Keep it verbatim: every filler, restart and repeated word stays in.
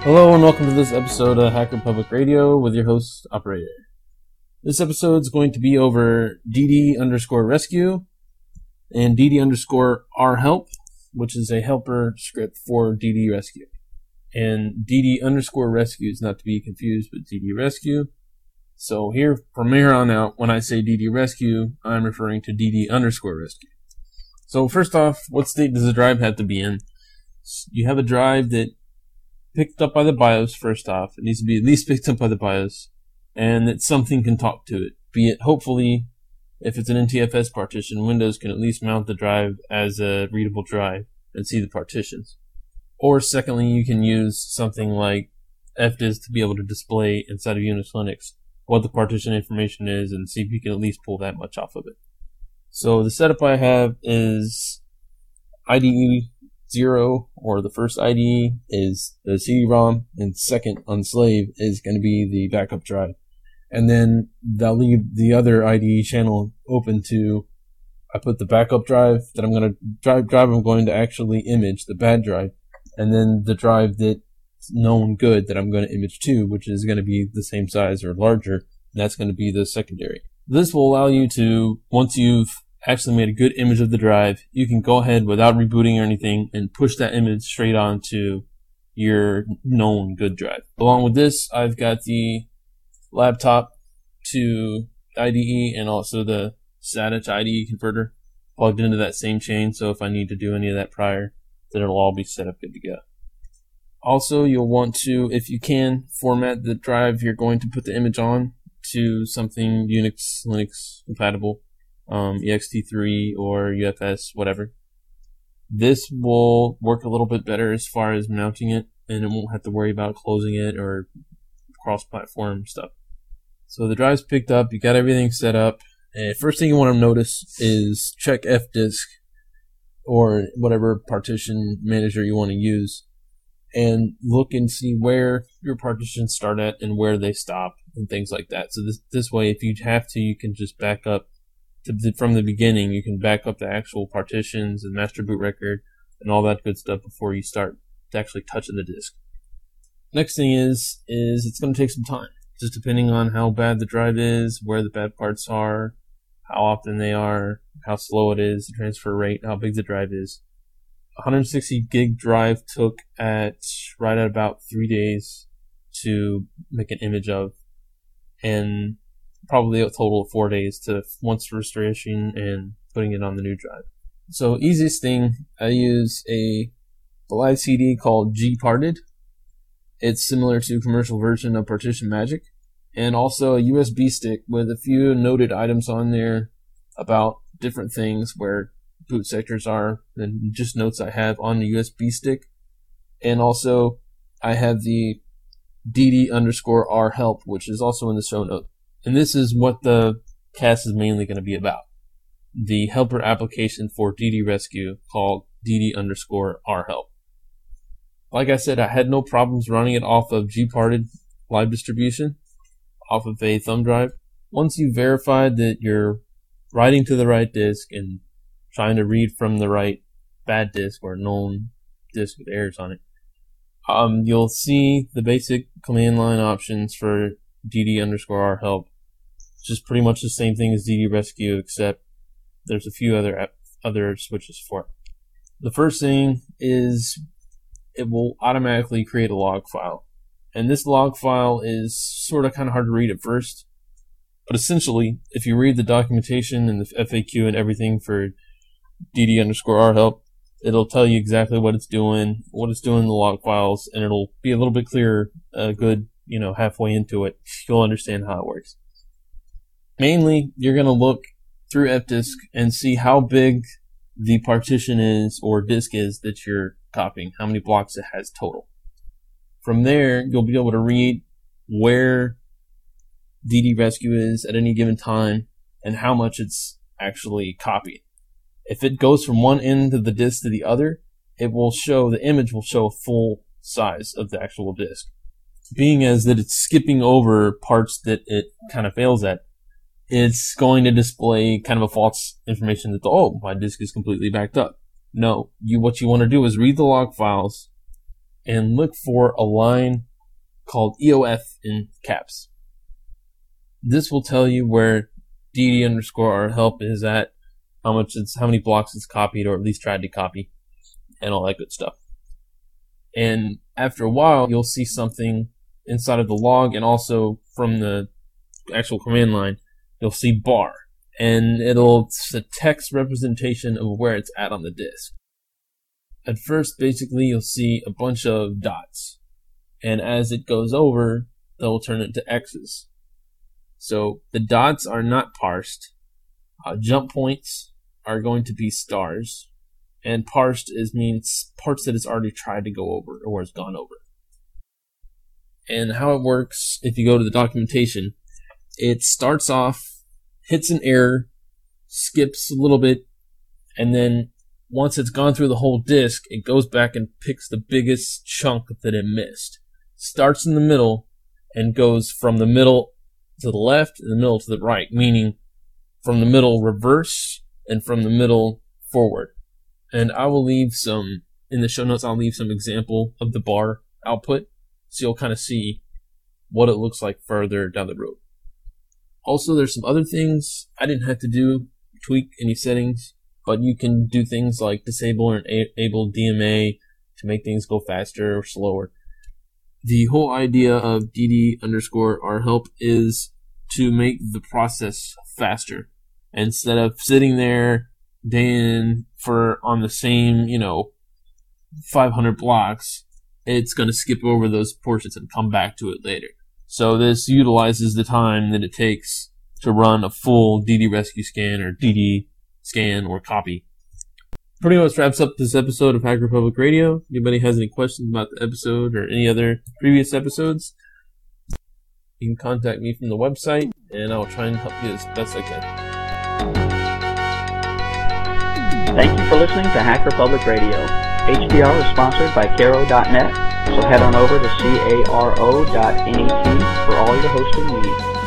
Hello and welcome to this episode of Hacker Public Radio with your host, Operator. This episode is going to be over D D underscore rescue and D D underscore R help, which is a helper script for D D rescue. And D D underscore rescue is not to be confused with D D rescue. So here, from here on out, when I say D D rescue, I'm referring to D D underscore rescue. So first off, what state does the drive have to be in? You have a drive that picked up by the BIOS first off. It needs to be at least picked up by the BIOS, and that something can talk to it. Be it, hopefully, if it's an N T F S partition, Windows can at least mount the drive as a readable drive and see the partitions. Or secondly, you can use something like F disk to be able to display inside of Unix Linux what the partition information is and see if you can at least pull that much off of it. So the setup I have is I D E zero, or the first I D E is the C D ROM, and second on slave is going to be the backup drive. And then they'll leave the other I D E channel open to, I put the backup drive that I'm going to, drive, drive I'm going to actually image, the bad drive, and then the drive that's known good that I'm going to image to, which is going to be the same size or larger, and that's going to be the secondary. This will allow you to, once you've actually made a good image of the drive, you can go ahead without rebooting or anything and push that image straight onto your known good drive. Along with this, I've got the laptop to I D E and also the SATA to I D E converter plugged into that same chain, so if I need to do any of that prior, then it'll all be set up good to go. Also, you'll want to, if you can, format the drive you're going to put the image on to something Unix, Linux compatible. Um, E X T three or U F S, whatever. This will work a little bit better as far as mounting it, and it won't have to worry about closing it or cross-platform stuff. So the drive's picked up, you got everything set up, and first thing you want to notice is check F disk or whatever partition manager you want to use, and look and see where your partitions start at and where they stop and things like that. So this this way, if you have to, you can just back up from the beginning. You can back up the actual partitions and master boot record and all that good stuff before you start actually touching the disk. Next thing is, is it's going to take some time, just depending on how bad the drive is, where the bad parts are, how often they are, how slow it is, the transfer rate, how big the drive is. one hundred sixty gig drive took at right at about three days to make an image of, and probably a total of four days to once restoration and putting it on the new drive. So easiest thing, I use a live C D called Gparted. It's similar to a commercial version of Partition Magic, and also a U S B stick with a few noted items on there about different things where boot sectors are, and just notes I have on the U S B stick. And also I have the D D underscore R help, which is also in the show note. And this is what the cast is mainly going to be about. The helper application for D D rescue called D D underscore R help. Like I said, I had no problems running it off of Gparted live distribution, off of a thumb drive. Once you verified that you're writing to the right disk and trying to read from the right bad disk or known disk with errors on it, um, you'll see the basic command line options for D D underscore R help. Just pretty much the same thing as D D rescue, except there's a few other other switches for it. The first thing is it will automatically create a log file, and this log file is sort of kind of hard to read at first, but essentially, if you read the documentation and the F A Q and everything for D D underscore R help, it'll tell you exactly what it's doing, what it's doing in the log files, and it'll be a little bit clearer, a good, you know, halfway into it, you'll understand how it works. Mainly, you're going to look through F disk and see how big the partition is or disk is that you're copying, how many blocks it has total. From there, you'll be able to read where D D rescue is at any given time and how much it's actually copied. If it goes from one end of the disk to the other, it will show, the image will show full size of the actual disk. Being as that it's skipping over parts that it kind of fails at, it's going to display kind of a false information that, oh, my disk is completely backed up. No, you what you want to do is read the log files and look for a line called E O F in caps. This will tell you where D D underscore R help is at, how much it's, how many blocks it's copied, or at least tried to copy, and all that good stuff. And after a while, you'll see something inside of the log, and also from the actual command line, you'll see bar, and it'll it's a text representation of where it's at on the disk. At first, basically, you'll see a bunch of dots, and as it goes over, they'll turn into X's. So the dots are not parsed. Uh, jump points are going to be stars, and parsed is means parts that it's already tried to go over or has gone over. And how it works, if you go to the documentation, it starts off, hits an error, skips a little bit, and then once it's gone through the whole disk, it goes back and picks the biggest chunk that it missed. Starts in the middle and goes from the middle to the left and the middle to the right, meaning from the middle reverse and from the middle forward. And I will leave some, in the show notes, I'll leave some example of the bar output, so you'll kind of see what it looks like further down the road. Also, there's some other things I didn't have to do, tweak any settings, but you can do things like disable or enable D M A to make things go faster or slower. The whole idea of D D underscore R help is to make the process faster. Instead of sitting there day in for on the same, you know, five hundred blocks, it's going to skip over those portions and come back to it later. So this utilizes the time that it takes to run a full D D rescue scan or D D scan or copy. Pretty much wraps up this episode of Hacker Public Radio. If anybody has any questions about the episode or any other previous episodes, you can contact me from the website, and I'll try and help you as best I can. Thank you for listening to Hacker Public Radio. H P R is sponsored by Caro dot net, so head on over to caro dot net for all your hosting needs.